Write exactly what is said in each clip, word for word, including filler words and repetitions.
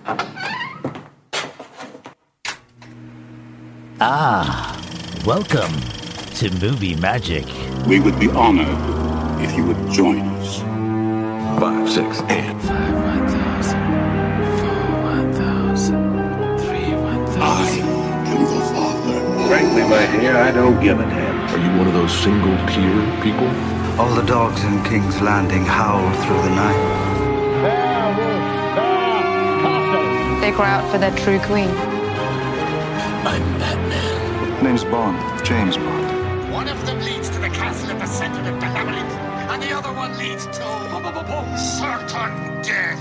Ah, welcome to Movie Magic. We would be honored if you would join us. Five, six, eight. Five, one thousand. Four, one thousand. Three, one thousand. I am the Father. Frankly, my dear, I don't give a damn. Are you one of those single-tier people? All the dogs in King's Landing howl through the night. They cry out for their true queen. I'm Batman. Name's Bond, James Bond. One of them leads to the castle at the center of the labyrinth, and the other one leads to certain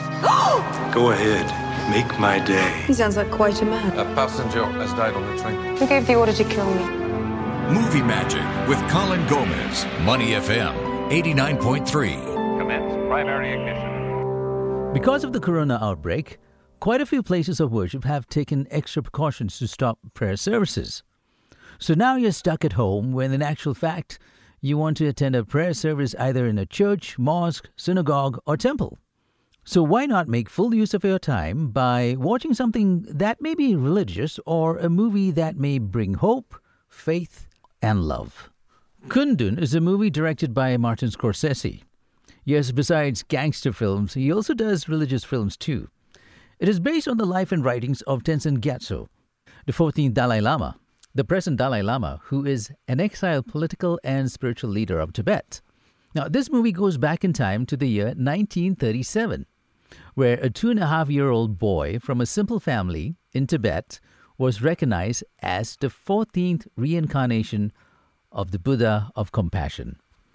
death. Go ahead, make my day. He sounds like quite a man. A passenger has died on the train. Who gave the order to kill me? Movie Magic with Colin Gomez. Money F M, eighty-nine point three. Commence primary ignition. Because of the corona outbreak, quite a few places of worship have taken extra precautions to stop prayer services. So now you're stuck at home when in actual fact, you want to attend a prayer service either in a church, mosque, synagogue, or temple. So why not make full use of your time by watching something that may be religious or a movie that may bring hope, faith, and love? Kundun is a movie directed by Martin Scorsese. Yes, besides gangster films, he also does religious films too. It is based on the life and writings of Tenzin Gyatso, the fourteenth Dalai Lama, the present Dalai Lama, who is an exiled political and spiritual leader of Tibet. Now, this movie goes back in time to the year nineteen thirty-seven, where a two-and-a-half-year-old boy from a simple family in Tibet was recognized as the fourteenth reincarnation of the Buddha of compassion.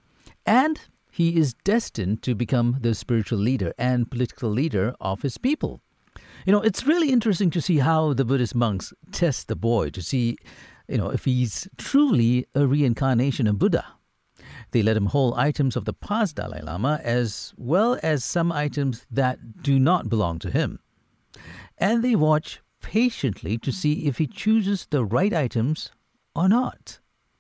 And he is destined to become the spiritual leader and political leader of his people. You know, it's really interesting to see how the Buddhist monks test the boy to see, you know, if he's truly a reincarnation of Buddha. They let him hold items of the past Dalai Lama as well as some items that do not belong to him. And they watch patiently to see if he chooses the right items or not.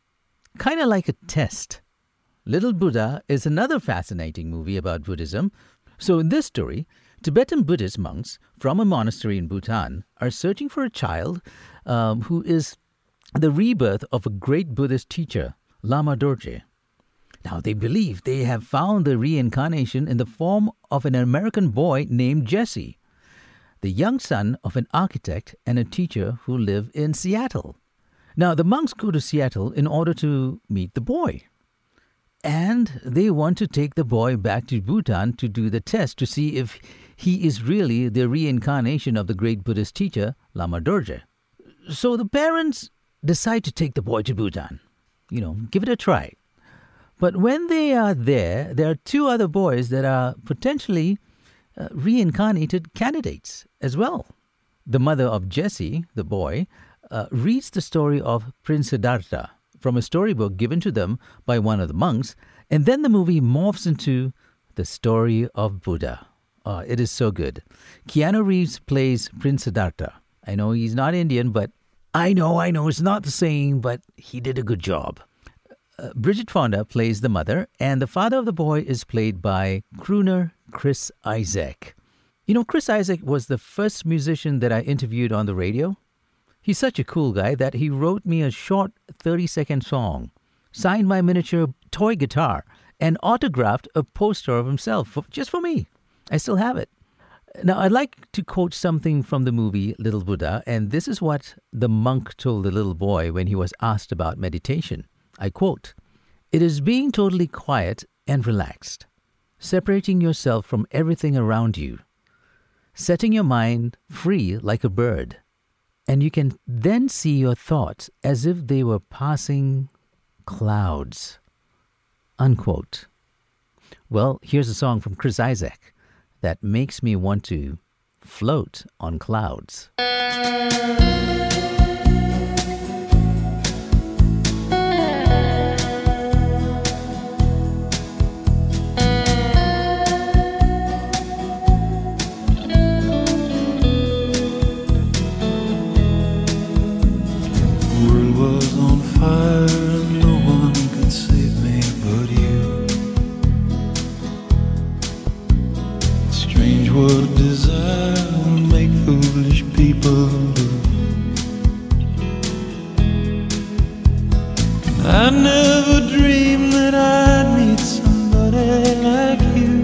Kind of like a test. Little Buddha is another fascinating movie about Buddhism. So in this story, Tibetan Buddhist monks from a monastery in Bhutan are searching for a child um, who is the rebirth of a great Buddhist teacher, Lama Dorje. Now, they believe they have found the reincarnation in the form of an American boy named Jesse, the young son of an architect and a teacher who live in Seattle. Now, the monks go to Seattle in order to meet the boy. And they want to take the boy back to Bhutan to do the test to see if he is really the reincarnation of the great Buddhist teacher, Lama Dorje. So the parents decide to take the boy to Bhutan. You know, give it a try. But when they are there, there are two other boys that are potentially uh, reincarnated candidates as well. The mother of Jesse, the boy, uh, reads the story of Prince Siddhartha from a storybook given to them by one of the monks, and then the movie morphs into the story of Buddha. Oh, it is so good. Keanu Reeves plays Prince Siddhartha. I know he's not Indian, but I know, I know it's not the same, but he did a good job. Uh, Bridget Fonda plays the mother, and the father of the boy is played by crooner Chris Isaak. You know, Chris Isaak was the first musician that I interviewed on the radio. He's such a cool guy that he wrote me a short thirty-second song, signed my miniature toy guitar, and autographed a poster of himself for, just for me. I still have it. Now, I'd like to quote something from the movie Little Buddha, and this is what the monk told the little boy when he was asked about meditation. I quote, "It is being totally quiet and relaxed, separating yourself from everything around you, setting your mind free like a bird, and you can then see your thoughts as if they were passing clouds." Unquote. Well, here's a song from Chris Isaak that makes me want to float on clouds. What a desire to make food people do. I never dreamed that I'd meet somebody like you,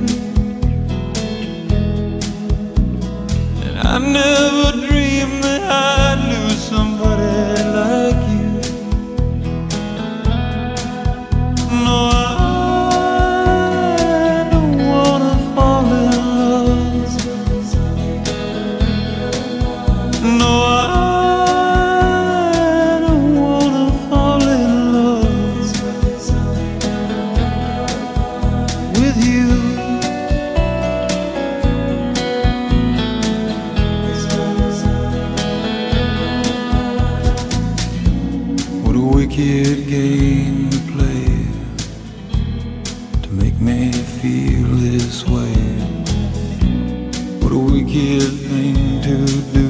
and I never dreamed that I'd lose somebody like you. No, I don't wanna fall in love. No, I wicked game to play to make me feel this way. What a wicked thing to do,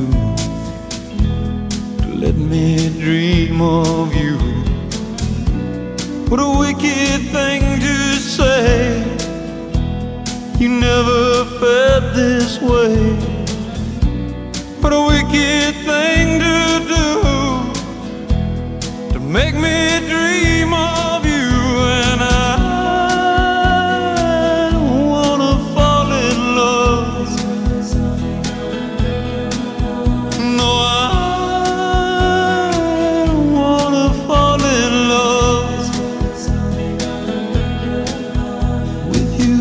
to let me dream of you. What a wicked thing to say, you never felt this way. What a wicked thing to do, make me dream of you. And I don't wanna fall in love. No, I don't wanna fall in love with you.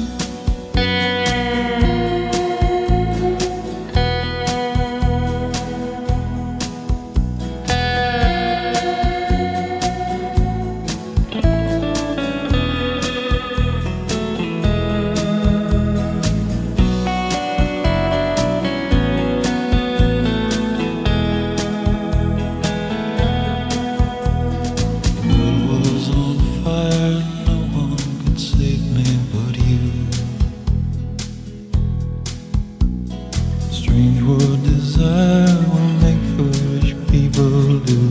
Strange what desire will make foolish people do.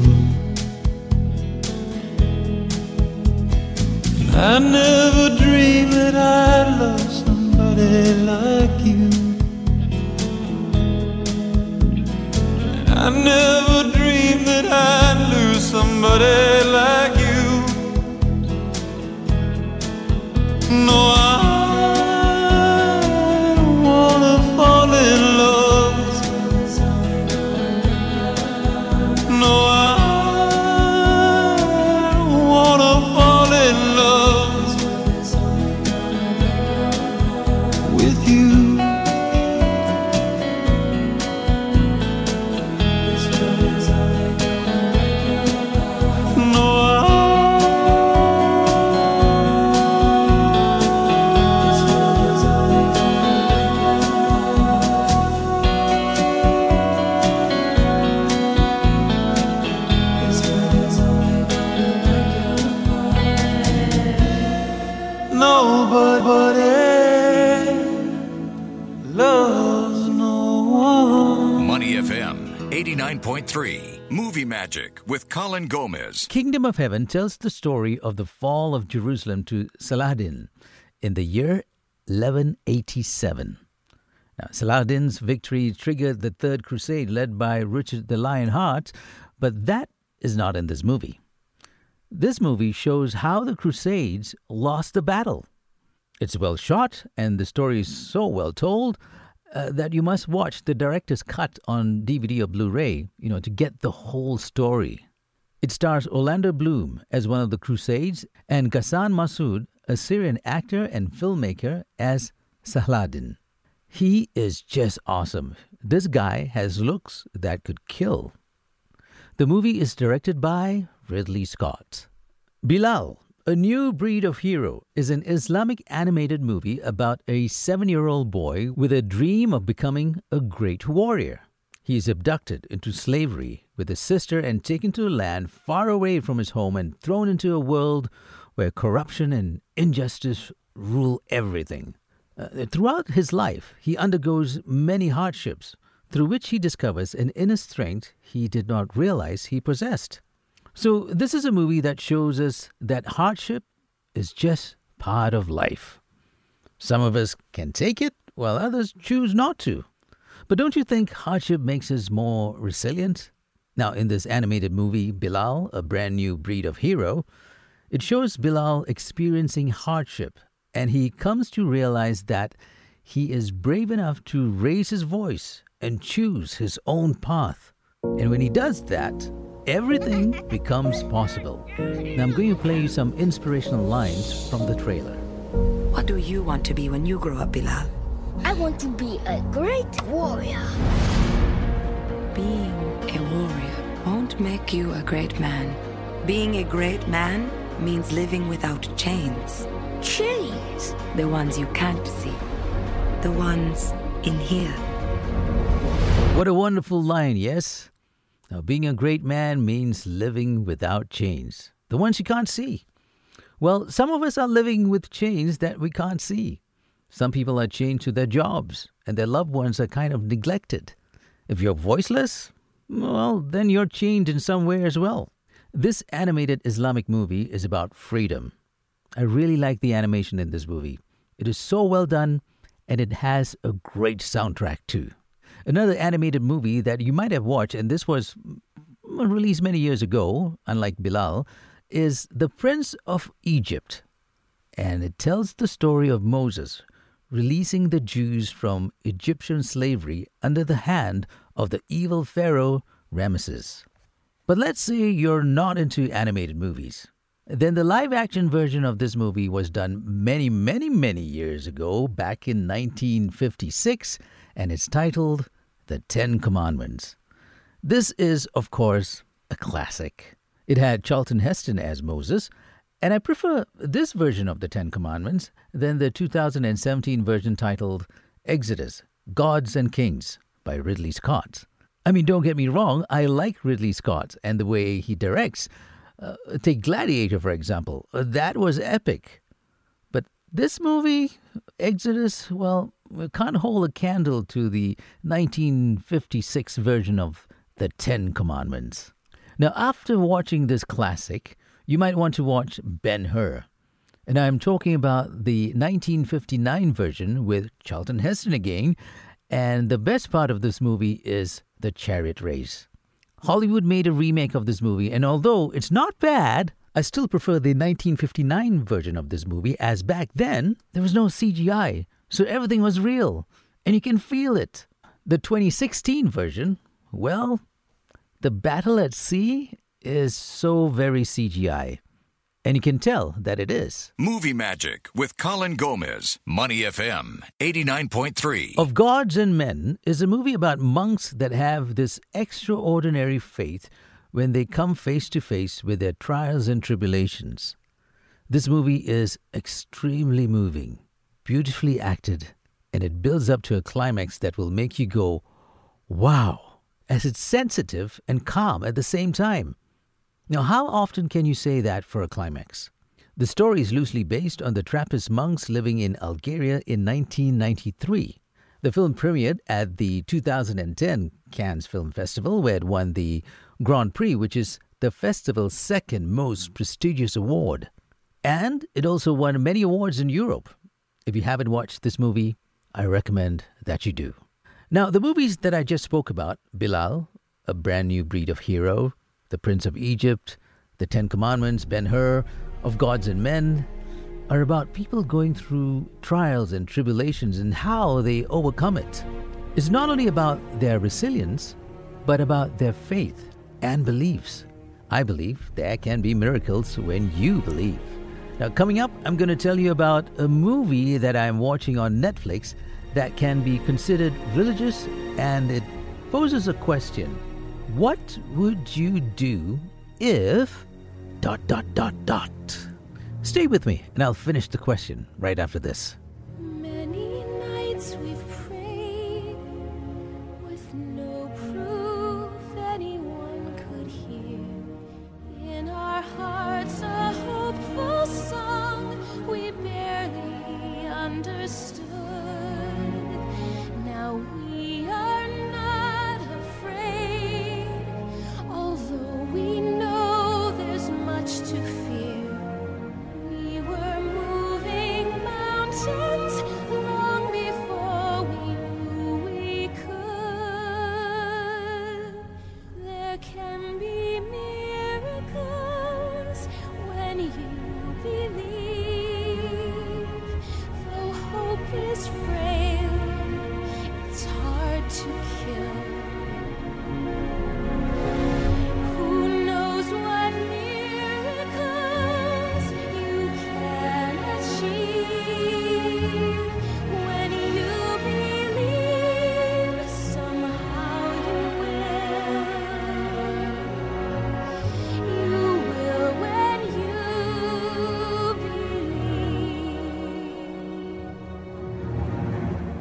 And I never dreamed that I'd love somebody like you. And I never dreamed that I'd lose somebody like you. No, I don't wanna fall in love. No, I don't wanna fall in love with you. No, nobody loves no one. Money F M eighty-nine point three, Movie Magic with Colin Gomez. Kingdom of Heaven tells the story of the fall of Jerusalem to Saladin in the year eleven eighty-seven. Now, Saladin's victory triggered the Third Crusade led by Richard the Lionheart, but that is not in this movie. This movie shows how the Crusades lost the battle. It's well shot, and the story is so well told uh, that you must watch the director's cut on D V D or Blu-ray, you know, to get the whole story. It stars Orlando Bloom as one of the Crusades and Ghassan Massoud, a Syrian actor and filmmaker, as Saladin. He is just awesome. This guy has looks that could kill. The movie is directed by Ridley Scott. Bilal, A New Breed of Hero, is an Islamic animated movie about a seven-year-old boy with a dream of becoming a great warrior. He is abducted into slavery with his sister and taken to a land far away from his home and thrown into a world where corruption and injustice rule everything. Uh, throughout his life, he undergoes many hardships, through which he discovers an inner strength he did not realize he possessed. So this is a movie that shows us that hardship is just part of life. Some of us can take it, while others choose not to. But don't you think hardship makes us more resilient? Now, in this animated movie, Bilal, a brand new breed of hero, it shows Bilal experiencing hardship, and he comes to realize that he is brave enough to raise his voice and choose his own path. And when he does that, everything becomes possible. Now I'm going to play you some inspirational lines from the trailer. What do you want to be when you grow up, Bilal? I want to be a great warrior. Being a warrior won't make you a great man. Being a great man means living without chains. Chains? The ones you can't see. The ones in here. What a wonderful line, yes? Now, being a great man means living without chains. The ones you can't see. Well, some of us are living with chains that we can't see. Some people are chained to their jobs, and their loved ones are kind of neglected. If you're voiceless, well, then you're chained in some way as well. This animated Islamic movie is about freedom. I really like the animation in this movie. It is so well done, and it has a great soundtrack too. Another animated movie that you might have watched, and this was released many years ago, unlike Bilal, is The Prince of Egypt. And it tells the story of Moses releasing the Jews from Egyptian slavery under the hand of the evil Pharaoh Ramesses. But let's say you're not into animated movies. Then the live-action version of this movie was done many, many, many years ago, back in nineteen fifty-six, and it's titled The Ten Commandments. This is, of course, a classic. It had Charlton Heston as Moses, and I prefer this version of the Ten Commandments than the two thousand seventeen version titled Exodus, Gods and Kings by Ridley Scott. I mean, don't get me wrong, I like Ridley Scott and the way he directs. Uh, take Gladiator, for example. Uh, that was epic. But this movie, Exodus, well, can't hold a candle to the nineteen fifty-six version of the Ten Commandments. Now, after watching this classic, you might want to watch Ben-Hur. And I'm talking about the nineteen fifty-nine version with Charlton Heston again. And the best part of this movie is the chariot race. Hollywood made a remake of this movie, and although it's not bad, I still prefer the nineteen fifty-nine version of this movie, as back then, there was no C G I, so everything was real, and you can feel it. The twenty sixteen version, well, the battle at sea is so very C G I, and you can tell that it is. Movie Magic with Colin Gomez, Money F M, eighty-nine point three. Of Gods and Men is a movie about monks that have this extraordinary faith when they come face to face with their trials and tribulations. This movie is extremely moving, beautifully acted, and it builds up to a climax that will make you go, wow, as it's sensitive and calm at the same time. Now, how often can you say that for a climax? The story is loosely based on the Trappist monks living in Algeria in nineteen ninety-three. The film premiered at the two thousand ten Cannes Film Festival, where it won the Grand Prix, which is the festival's second most prestigious award. And it also won many awards in Europe. If you haven't watched this movie, I recommend that you do. Now, the movies that I just spoke about, Bilal, A Brand New Breed of Hero, The Prince of Egypt, The Ten Commandments, Ben-Hur, Of Gods and Men, are about people going through trials and tribulations and how they overcome it. It's not only about their resilience, but about their faith and beliefs. I believe there can be miracles when you believe. Now, coming up, I'm going to tell you about a movie that I'm watching on Netflix that can be considered religious, and it poses a question. What would you do if... dot, dot, dot, dot. Stay with me, and I'll finish the question right after this. Many nights we've prayed with no proof anyone could hear. In our hearts a hopeful song we barely understood. Now we are not afraid, although we know there's much to fear. We were moving mountains long before we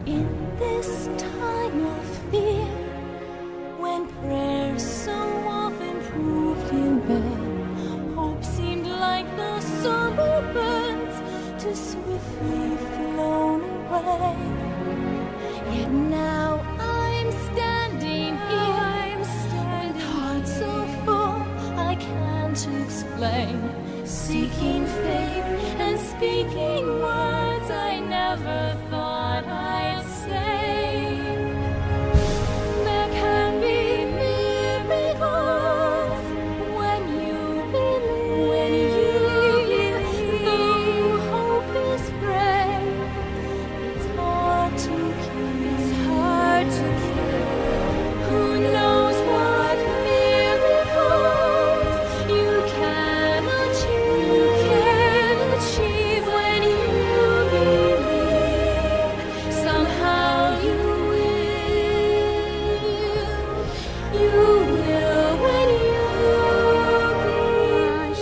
In this time of fear, when prayers so often proved in vain, hope seemed like the somber birds too swiftly flown away. Yet now I'm standing here, I'm standing with heart so full I can't explain, seeking faith and speaking words I never thought I'd say. There can be miracles when you believe, when you believe, though hope is brave, it's hard to keep, it's hard to keep. Who knows what miracles you can achieve, you can achieve when you believe. Somehow you will, you will when you believe.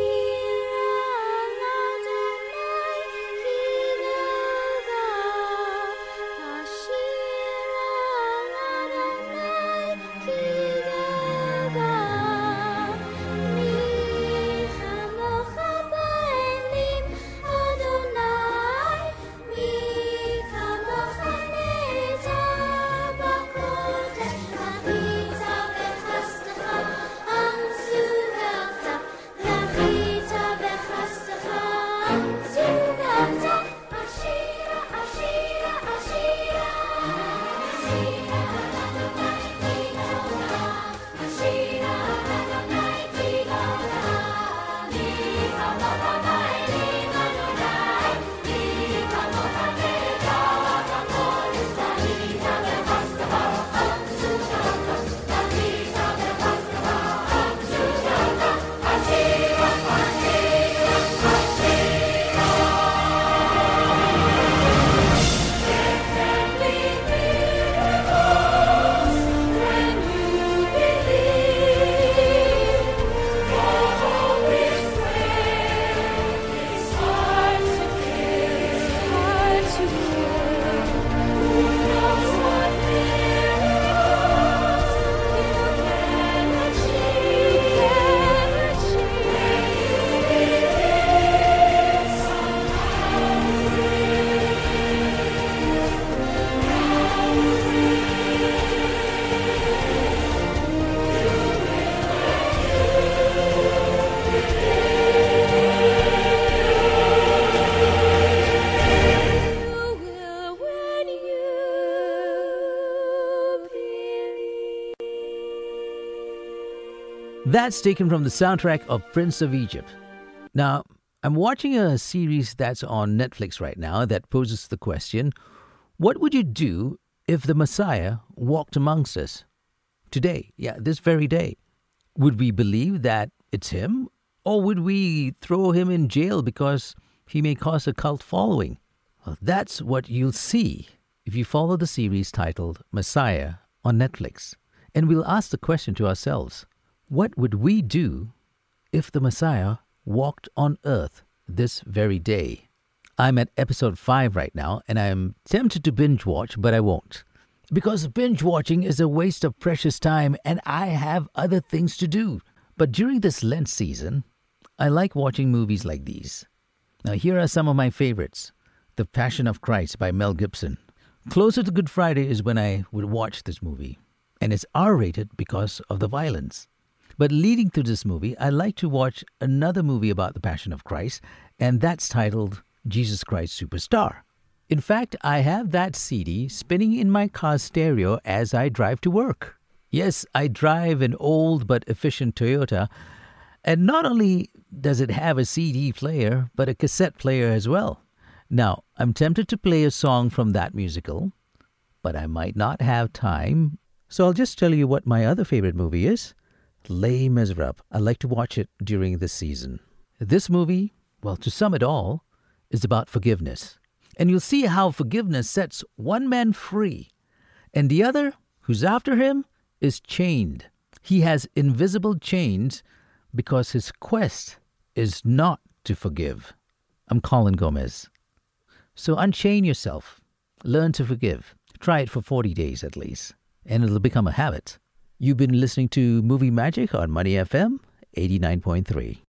That's taken from the soundtrack of Prince of Egypt. Now, I'm watching a series that's on Netflix right now that poses the question, what would you do if the Messiah walked amongst us today? Yeah, this very day. Would we believe that it's him? Or would we throw him in jail because he may cause a cult following? Well, that's what you'll see if you follow the series titled Messiah on Netflix. And we'll ask the question to ourselves, what would we do if the Messiah walked on earth this very day? I'm at episode five right now, and I'm tempted to binge watch, but I won't. Because binge watching is a waste of precious time, and I have other things to do. But during this Lent season, I like watching movies like these. Now, here are some of my favorites. The Passion of Christ by Mel Gibson. Closer to Good Friday is when I would watch this movie. And it's R-rated because of the violence. But leading to this movie, I like to watch another movie about the Passion of Christ, and that's titled Jesus Christ Superstar. In fact, I have that C D spinning in my car stereo as I drive to work. Yes, I drive an old but efficient Toyota, and not only does it have a C D player, but a cassette player as well. Now, I'm tempted to play a song from that musical, but I might not have time, so I'll just tell you what my other favorite movie is. Les Miserables. I like to watch it during the season. This movie, well, to sum it all, is about forgiveness. And you'll see how forgiveness sets one man free, and the other, who's after him, is chained. He has invisible chains because his quest is not to forgive. I'm Colin Gomez. So unchain yourself. Learn to forgive. Try it for forty days at least, and it'll become a habit. You've been listening to Movie Magic on Money F M eighty-nine point three.